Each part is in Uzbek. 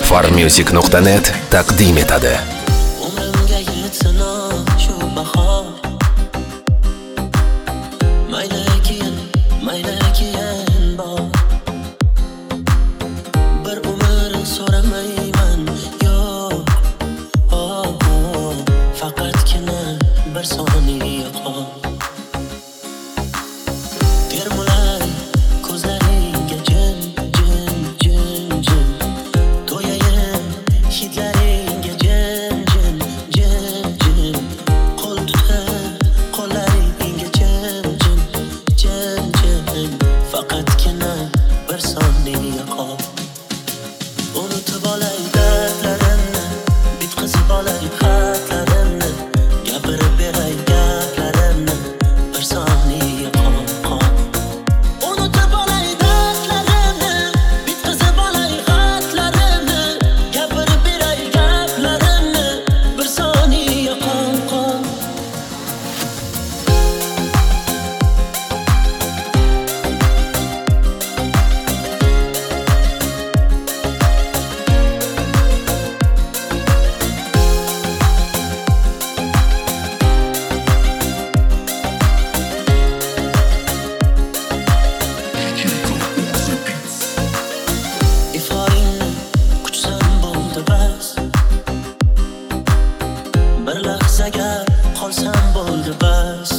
farmusic.net taqdim etadi. Umrimga yetsin shu bahor. Mayli keyin bor. Bir umr so'ramayman, yo'q. Faqatgina bir soniya qol. Termulay ko'zlaringga jim. To'yayim hidlaringga jim. Qo'l tutib qo'llaringga jim. Faqatgina bir soniya qol. Unutib olay dardlarimni, bitqizib olay xatlarimni, gapirib beray gaplarimni, bir soniya qol. Unutib olay dardlarimni, bitqizib olay xatlarimni, gapirib beray gaplarimni, bir soniya qol. Iforingni quchsam bo'ldi bas. Bir lahzaga qolsam bo'ldi bas.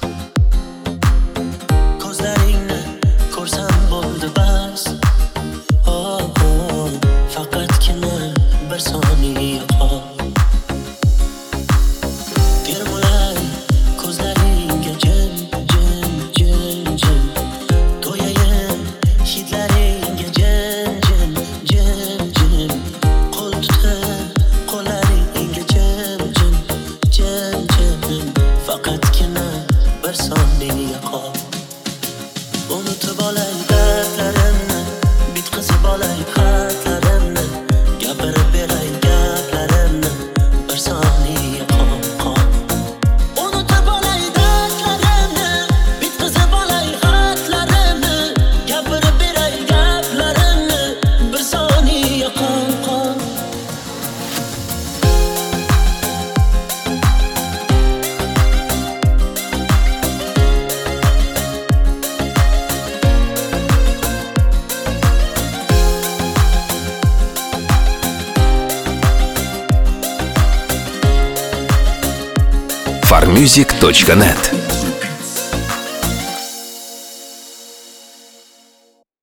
Ko'zlaringni ko'rsam bo'ldi bas. Faqatgina bir soniya qol. Termulay ko'zlaringga jim. To'yayim hidlaringga jim. Qo'l tutib qo'llaringga jim. Faqatgina bir soniya qol. Unutib olay dardlarimni, bitqizib olay xatlarimni, gapirib beray gaplarimni, bir soniya qol. Unutib olay dardlarimni, bitqizib olay xatlarimni, gapirib beray gaplarimni, bir soniya qol. farmusic.net